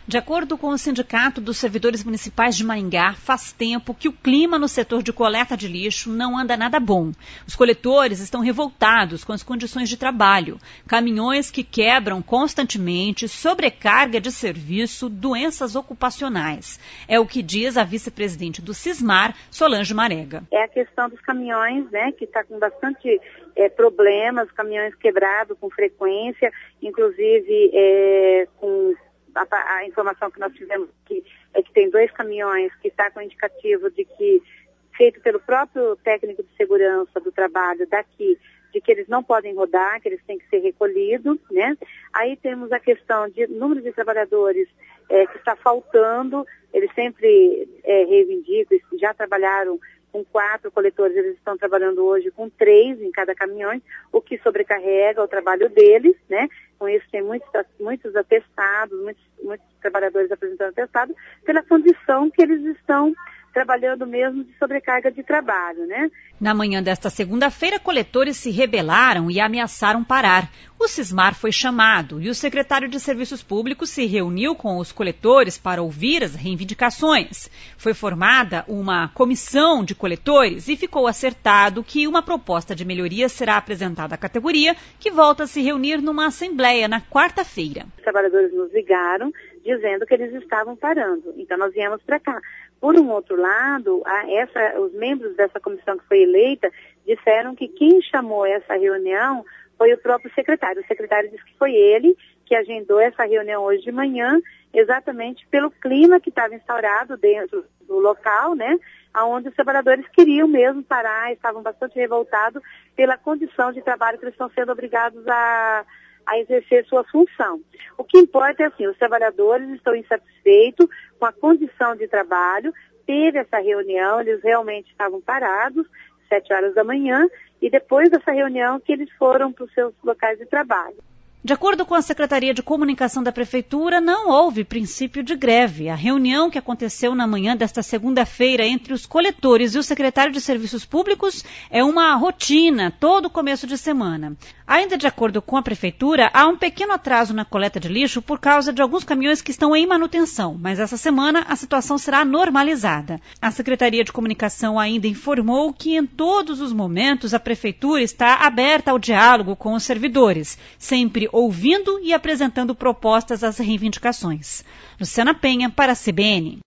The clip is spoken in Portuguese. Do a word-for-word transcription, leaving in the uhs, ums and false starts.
De acordo com o Sindicato dos Servidores Municipais de Maringá, faz tempo que o clima no setor de coleta de lixo não anda nada bom. Os coletores estão revoltados com as condições de trabalho. Caminhões que quebram constantemente, sobrecarga de serviço, doenças ocupacionais. É o que diz a vice-presidente do Sismar, Solange Marega. É a questão dos caminhões, né, que está com bastante é, problemas, caminhões quebrados com frequência, inclusive é, com... A, a informação que nós tivemos aqui é que tem dois caminhões que está com indicativo de que, feito pelo próprio técnico de segurança do trabalho daqui, de que eles não podem rodar, que eles têm que ser recolhidos, né? Aí temos a questão de número de trabalhadores é, que está faltando, eles sempre é, reivindicam, já trabalharam com quatro coletores, eles estão trabalhando hoje com três em cada caminhão, o que sobrecarrega o trabalho deles, né? Com isso tem muitos, muitos atestados, muitos, muitos trabalhadores apresentando atestado, pela condição que eles estão trabalhando mesmo de sobrecarga de trabalho, né? Na manhã desta segunda-feira, coletores se rebelaram e ameaçaram parar. O Sismar foi chamado e o secretário de Serviços Públicos se reuniu com os coletores para ouvir as reivindicações. Foi formada uma comissão de coletores e ficou acertado que uma proposta de melhoria será apresentada à categoria, que volta a se reunir numa assembleia na quarta-feira. Os trabalhadores nos ligaram dizendo que eles estavam parando, então nós viemos para cá. Por um outro lado, a essa, os membros dessa comissão que foi eleita disseram que quem chamou essa reunião foi o próprio secretário. O secretário disse que foi ele que agendou essa reunião hoje de manhã, exatamente pelo clima que estava instaurado dentro do local, né? Onde os trabalhadores queriam mesmo parar, estavam bastante revoltados pela condição de trabalho que eles estão sendo obrigados a... a exercer sua função. O que importa é assim, os trabalhadores estão insatisfeitos com a condição de trabalho, teve essa reunião, eles realmente estavam parados, sete horas da manhã, e depois dessa reunião que eles foram para os seus locais de trabalho. De acordo com a Secretaria de Comunicação da Prefeitura, não houve princípio de greve. A reunião que aconteceu na manhã desta segunda-feira entre os coletores e o secretário de Serviços Públicos é uma rotina, todo começo de semana. Ainda de acordo com a Prefeitura, há um pequeno atraso na coleta de lixo por causa de alguns caminhões que estão em manutenção, mas essa semana a situação será normalizada. A Secretaria de Comunicação ainda informou que em todos os momentos a Prefeitura está aberta ao diálogo com os servidores, sempre ouvindo e apresentando propostas às reivindicações. Luciana Penha, para a C B N.